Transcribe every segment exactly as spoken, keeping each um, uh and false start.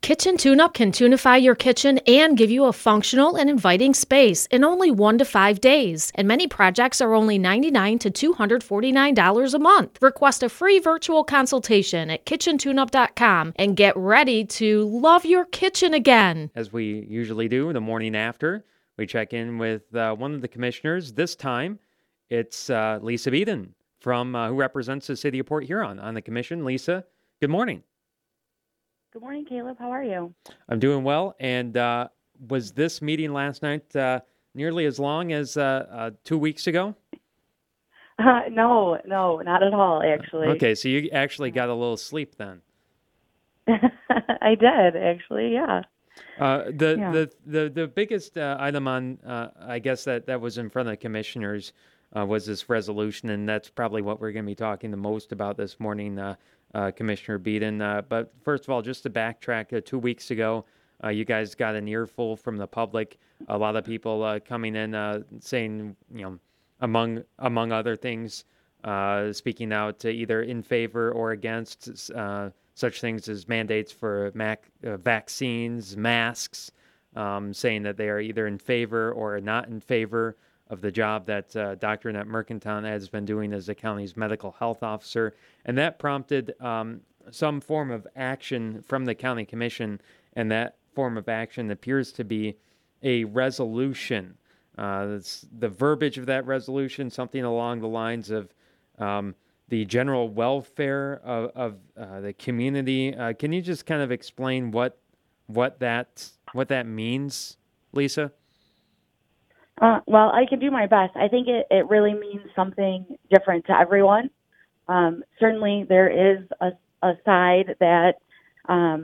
Kitchen TuneUp can tunify your kitchen and give you a functional and inviting space in only one to five days. And many projects are only ninety-nine dollars to two hundred forty-nine dollars a month. Request a free virtual consultation at kitchen tune up dot com and get ready to love your kitchen again. As we usually do the morning after, we check in with uh, one of the commissioners. This time, it's uh, Lisa Beeden from uh, who represents the city of Port Huron on the commission. Lisa, good morning. Good morning, Caleb. How are you? I'm doing well. And uh, was this meeting last night uh, nearly as long as uh, uh, two weeks ago? Uh, no, no, not at all, actually. Okay, so you actually got a little sleep then. I did, actually, yeah. Uh, the, yeah. the the the biggest uh, item on, uh, I guess, that, that was in front of the commissioners uh, was this resolution, and that's probably what we're going to be talking the most about this morning, uh, uh, Commissioner Beeden. Uh, but first of all, just to backtrack, uh, two weeks ago, uh, you guys got an earful from the public. A lot of people uh, coming in uh, saying, you know, among among other things, uh, speaking out either in favor or against uh, such things as mandates for mac, uh, vaccines, masks, um, saying that they are either in favor or not in favor of the job that uh, Doctor Annette Mercantile has been doing as the county's medical health officer. And that prompted um, some form of action from the county commission, and that form of action appears to be a resolution. Uh, the verbiage of that resolution, something along the lines of um, the general welfare of, of uh, the community. Uh, can you just kind of explain what what that what that means, Lisa? Uh, well, I can do my best. I think it, it really means something different to everyone. Um, certainly, there is a, a side that um,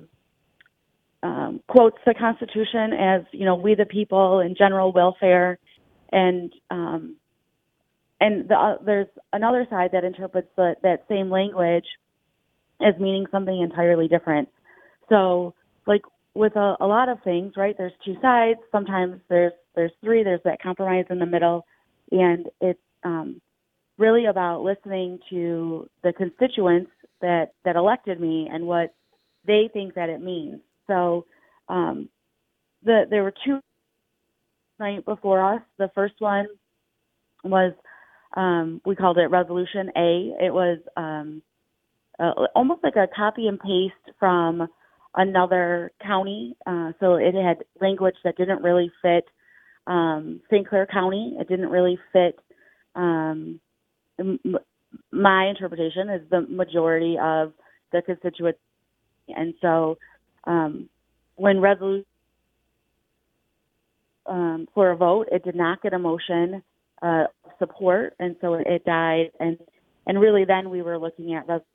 um, quotes the Constitution as, you know, we the people and general welfare, and um, and the, uh, there's another side that interprets the, that same language as meaning something entirely different. So, like with a, a lot of things, right? There's two sides. Sometimes there's there's three. There's that compromise in the middle, and it's um, really about listening to the constituents that that elected me and what they think that it means. So, um, the there were two right before us. The first one was um, we called it Resolution A. It was um, uh, almost like a copy and paste from another county. Uh, so it had language that didn't really fit um, Saint Clair County. It didn't really fit um, m- my interpretation as the majority of the constituents. And so um, when resolution um, for a vote, it did not get a motion uh, support, and so it died. And and really then we were looking at res-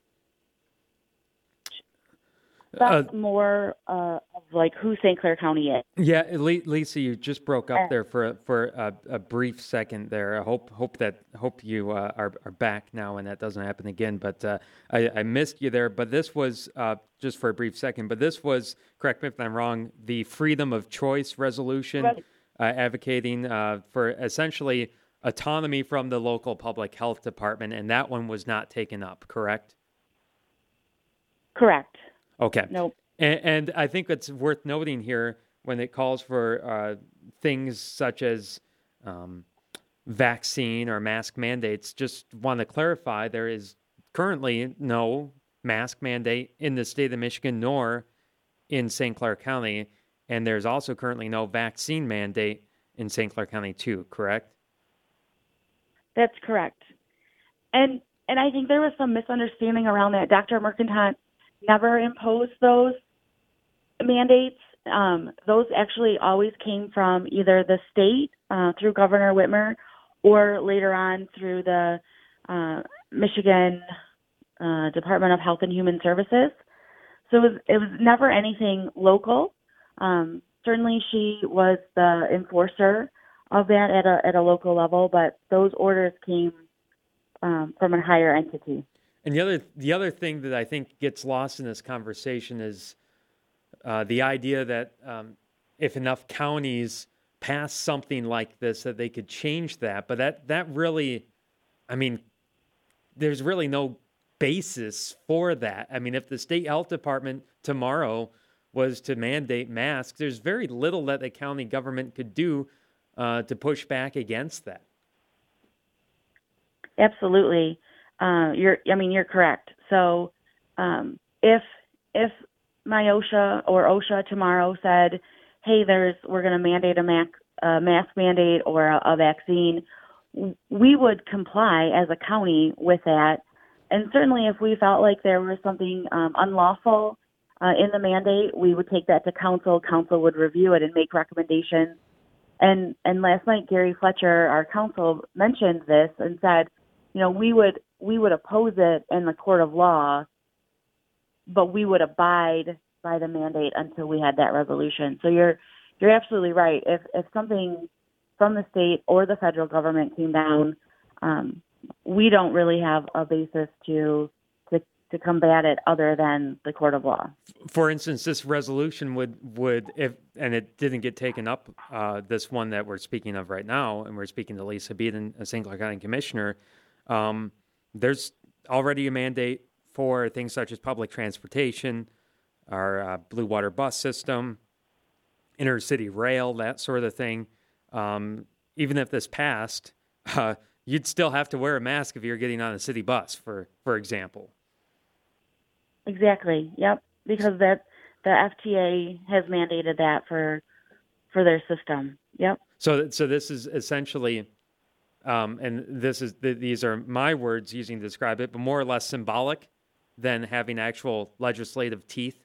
That's uh, more uh, of like who Saint Clair County is. Yeah, Lisa, you just broke up there for for a, a brief second there. I hope hope that hope you uh, are are back now and that doesn't happen again. But uh, I, I missed you there. But this was uh, just for a brief second. But this was, correct me if I'm wrong, the freedom of choice resolution, uh, advocating uh, for essentially autonomy from the local public health department, and that one was not taken up. Correct? Correct. Okay. Nope. And, and I think it's worth noting here when it calls for uh, things such as um, vaccine or mask mandates, just want to clarify there is currently no mask mandate in the state of Michigan nor in Saint Clair County. And there's also currently no vaccine mandate in Saint Clair County too, correct? That's correct. And and I think there was some misunderstanding around that. Doctor Mercantile never imposed those mandates. Um, those actually always came from either the state uh, through Governor Whitmer or later on through the uh, Michigan uh, Department of Health and Human Services. So it was, it was never anything local. Um, certainly she was the enforcer of that at a, at a local level, but those orders came um, from a higher entity. And the other the other thing that I think gets lost in this conversation is uh, the idea that um, if enough counties pass something like this, that they could change that. But that, that really, I mean, there's really no basis for that. I mean, if the state health department tomorrow was to mandate masks, there's very little that the county government could do uh, to push back against that. Absolutely. Uh, you're, I mean, you're correct. So um, if if MIOSHA or OSHA tomorrow said, hey, there's we're going to mandate a, mac, a mask mandate or a, a vaccine, we would comply as a county with that. And certainly if we felt like there was something um, unlawful uh, in the mandate, we would take that to council. Council would review it and make recommendations. And and last night, Gary Fletcher, our council, mentioned this and said, you know, we would we would oppose it in the court of law, but we would abide by the mandate until we had that resolution. So you're you're absolutely right. If if something from the state or the federal government came down, um, we don't really have a basis to to to combat it other than the court of law. For instance, this resolution would would if and it didn't get taken up. Uh, this one that we're speaking of right now, and we're speaking to Lisa Beaton, a Saint Clair County Commissioner. Um, there's already a mandate for things such as public transportation, our uh, Blue Water bus system, intercity rail, that sort of thing. Um, even if this passed, uh, you'd still have to wear a mask if you're getting on a city bus, for for example. Exactly. Yep. Because that the F T A has mandated that for for their system. Yep. So so this is essentially. Um, and this is th- these are my words using to describe it, but more or less symbolic than having actual legislative teeth.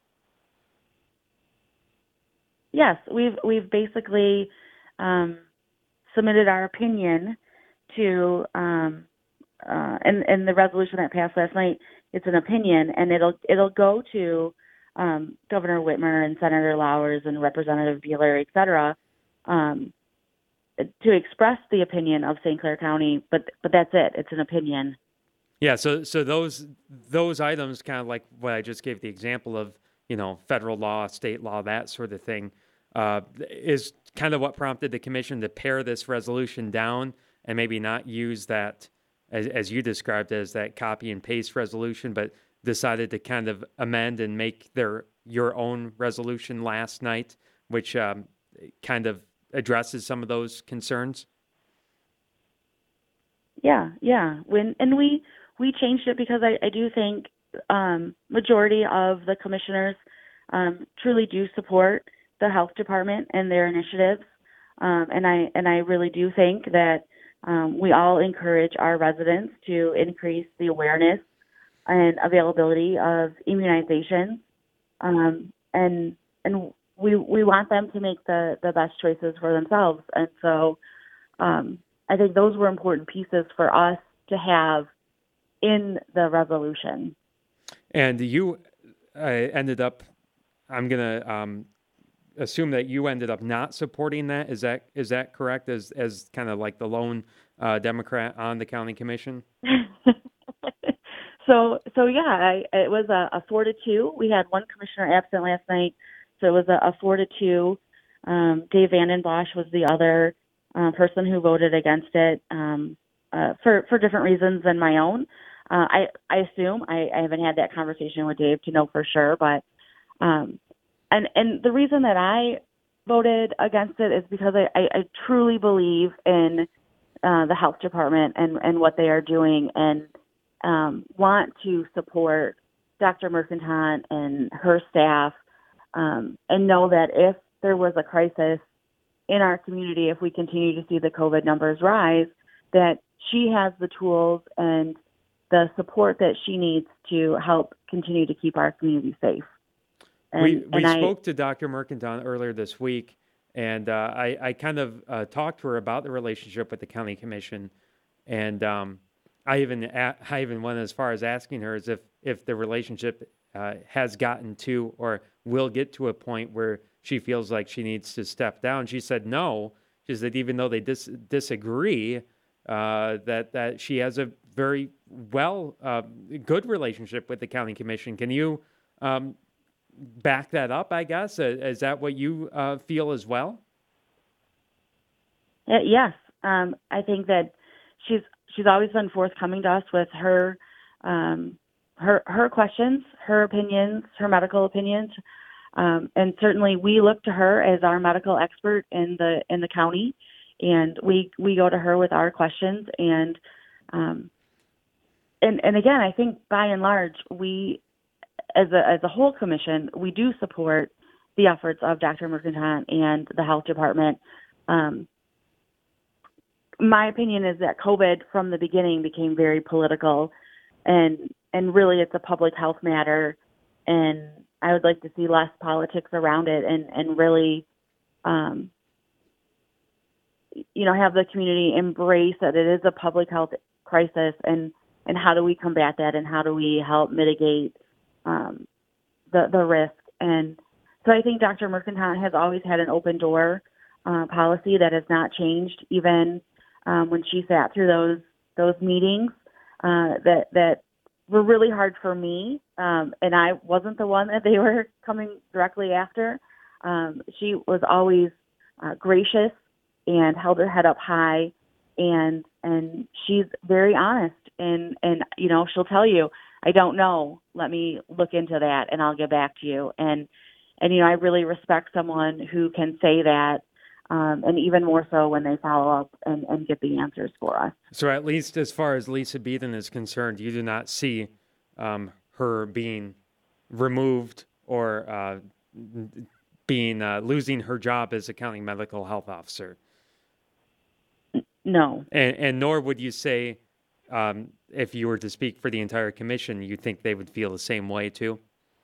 Yes, we've we've basically um, submitted our opinion to, um, uh, and and the resolution that passed last night. It's an opinion, and it'll it'll go to um, Governor Whitmer and Senator Lowers and Representative Beeler, et cetera. Um, to express the opinion of Saint Clair County, but but that's it. It's an opinion. Yeah, so so those those items, kind of like what I just gave the example of, you know, federal law, state law, that sort of thing, uh, is kind of what prompted the commission to pare this resolution down and maybe not use that, as, as you described, as that copy and paste resolution, but decided to kind of amend and make their your own resolution last night, which um, kind of addresses some of those concerns. Yeah, yeah. When and we we changed it because I, I do think um, majority of the commissioners um, truly do support the health department and their initiatives, um, and I and I really do think that um, we all encourage our residents to increase the awareness and availability of immunizations, um, and and. We we want them to make the, the best choices for themselves. And so um, I think those were important pieces for us to have in the resolution. And you uh, ended up, I'm going to um, assume that you ended up not supporting that. Is that is that correct, as, as kind of like the lone uh, Democrat on the county commission? so, so yeah, I, it was a, a four to two. We had one commissioner absent last night. So it was a, a four to two. Um, Dave Vanden Bosch was the other uh, person who voted against it um, uh, for for different reasons than my own. Uh, I I assume I, I haven't had that conversation with Dave to know for sure, but um, and and the reason that I voted against it is because I, I, I truly believe in uh, the health department and, and what they are doing, and um, want to support Doctor Mercantile and her staff. Um, and know that if there was a crisis in our community, if we continue to see the COVID numbers rise, that she has the tools and the support that she needs to help continue to keep our community safe. And, we we and spoke I, to Doctor Mercantile earlier this week, and uh, I, I kind of uh, talked to her about the relationship with the county commission, and um, I even I even went as far as asking her as if, if the relationship uh, has gotten to or will get to a point where she feels like she needs to step down. She said no. She said even though they dis- disagree, uh, that that she has a very well uh, good relationship with the county commission. Can you um, back that up? I guess uh, is that what you uh, feel as well? Uh, yes, um, I think that she's she's always been forthcoming to us with her um, her her questions, her opinions, her medical opinions. Um, and certainly we look to her as our medical expert in the in the county, and we we go to her with our questions. And um, and and again, I think by and large, we as a as a whole commission, we do support the efforts of Doctor Mercantile and the health department. Um, my opinion is that COVID from the beginning became very political, and and really it's a public health matter, and I would like to see less politics around it, and and really, um, you know, have the community embrace that it is a public health crisis, and and how do we combat that, and how do we help mitigate um, the the risk. And so I think Doctor Mercantile has always had an open door uh, policy that has not changed, even um, when she sat through those those meetings uh, that that were really hard for me, um, and I wasn't the one that they were coming directly after. Um, she was always uh, gracious and held her head up high, and and she's very honest, and and you know, she'll tell you, I don't know, let me look into that and I'll get back to you. And and you know, I really respect someone who can say that, um, and even more so when they follow up and, and get the answers for us. So at least as far as Lisa Beaton is concerned, you do not see um, her being removed or uh, being uh, losing her job as a county medical health officer. No. And, and nor would you say, um, if you were to speak for the entire commission, you think they would feel the same way too?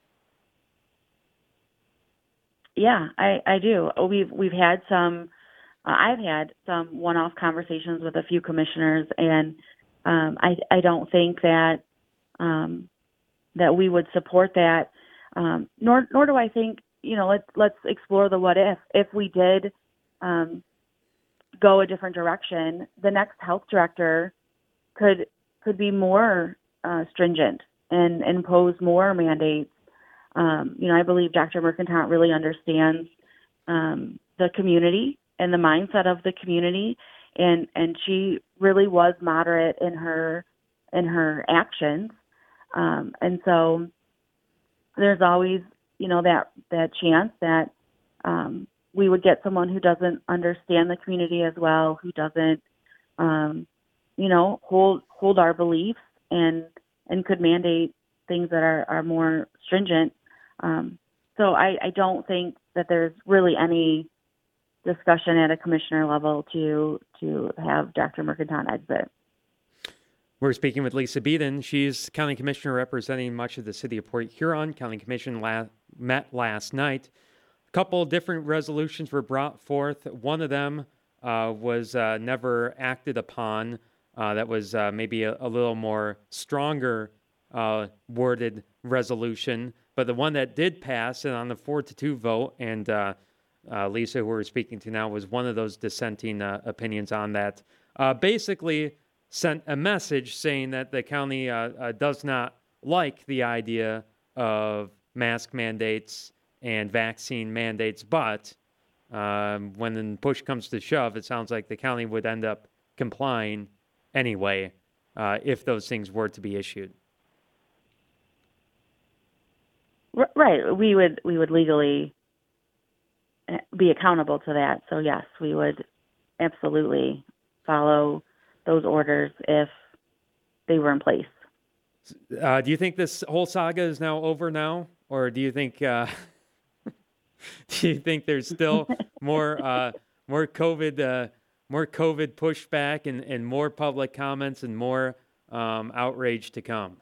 Yeah, I, I do. We've we've had some. Uh, I've had some one-off conversations with a few commissioners, and um, I I don't think that um, that we would support that. Um, nor nor do I think, you know, let's let's explore the what if. If we did um, go a different direction, the next health director could could be more uh, stringent and impose more mandates. Um, you know, I believe Doctor Mercantile really understands um, the community and the mindset of the community, and and she really was moderate in her in her actions, um, and so there's always, you know, that that chance that um, we would get someone who doesn't understand the community as well, who doesn't, um, you know, hold hold our beliefs and and could mandate things that are, are more stringent. Um, so I, I don't think that there's really any discussion at a commissioner level to to have Doctor Mercantile exit. We're speaking with Lisa Beaton. She's county commissioner representing much of the city of Port Huron. County commission la- met last night. A couple different resolutions were brought forth. One of them uh, was uh, never acted upon. Uh, that was uh, maybe a, a little more stronger uh, worded resolution. But the one that did pass, and on the four to two vote, and uh, uh, Lisa, who we're speaking to now, was one of those dissenting uh, opinions on that. Uh, basically, sent a message saying that the county uh, uh, does not like the idea of mask mandates and vaccine mandates, but um, when the push comes to shove, it sounds like the county would end up complying anyway uh, if those things were to be issued. Right. We would we would legally be accountable to that. So yes, we would absolutely follow those orders if they were in place. Uh, do you think this whole saga is now over now, or do you think uh, do you think there's still more uh, more COVID uh, more COVID pushback and, and more public comments and more um, outrage to come?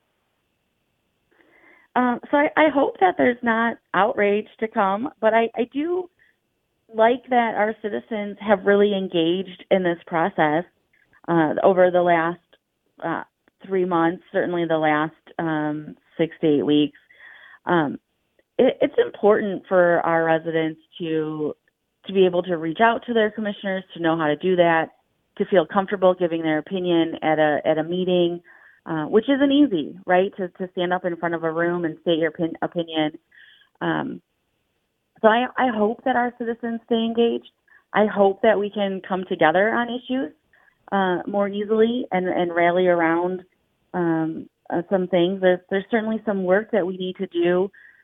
Um, so I, I hope that there's not outrage to come, but I, I do like that our citizens have really engaged in this process uh, over the last uh, three months, certainly the last um, six to eight weeks. Um, it, it's important for our residents to to be able to reach out to their commissioners, to know how to do that, to feel comfortable giving their opinion at a at a meeting. Uh, which isn't easy, right, to, to stand up in front of a room and state your pin, opinion. Um, so I, I hope that our citizens stay engaged. I hope that we can come together on issues uh, more easily and, and rally around um, uh, some things. There's, there's certainly some work that we need to do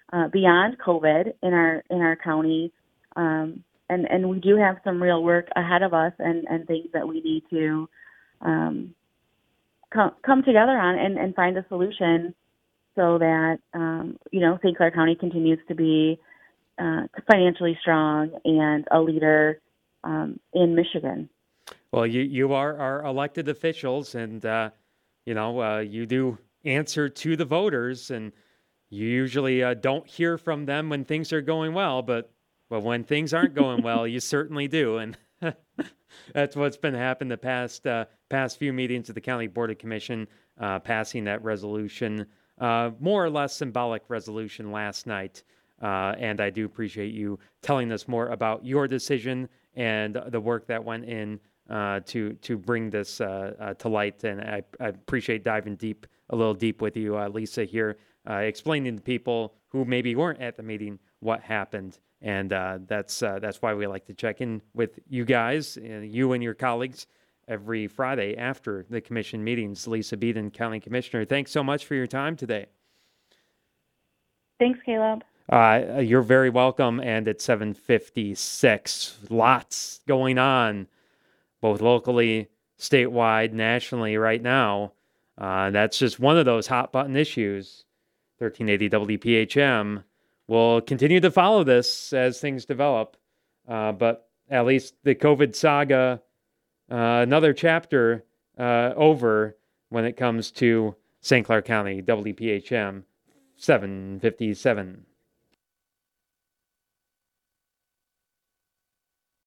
uh, beyond COVID in our in our county, um, and and we do have some real work ahead of us, and, and things that we need to um, come come together on and, and find a solution so that um, you know Saint Clair County continues to be uh, financially strong and a leader um, in Michigan. Well, you you are our elected officials, and uh, you know uh, you do answer to the voters, and you usually uh, don't hear from them when things are going well, but well, when things aren't going well, you certainly do, and that's what's been happening the past uh, past few meetings of the County Board of Commission, uh, passing that resolution, uh, more or less symbolic resolution last night. Uh, and I do appreciate you telling us more about your decision and the work that went in uh, to to bring this uh, uh, to light. And I, I appreciate diving deep, a little deep with you, uh, Lisa, here, uh, explaining to people who maybe weren't at the meeting what happened. And uh, that's uh, that's why we like to check in with you guys, and you and your colleagues, every Friday after the commission meetings. Lisa Beaton, County Commissioner, thanks so much for your time today. Thanks, Caleb. Uh, you're very welcome. And at seven fifty-six, lots going on, both locally, statewide, nationally right now. Uh, that's just one of those hot button issues. thirteen eighty W P H M. We'll continue to follow this as things develop, uh, but at least the COVID saga, uh, another chapter uh, over when it comes to Saint Clair County, W P H M seven fifty-seven.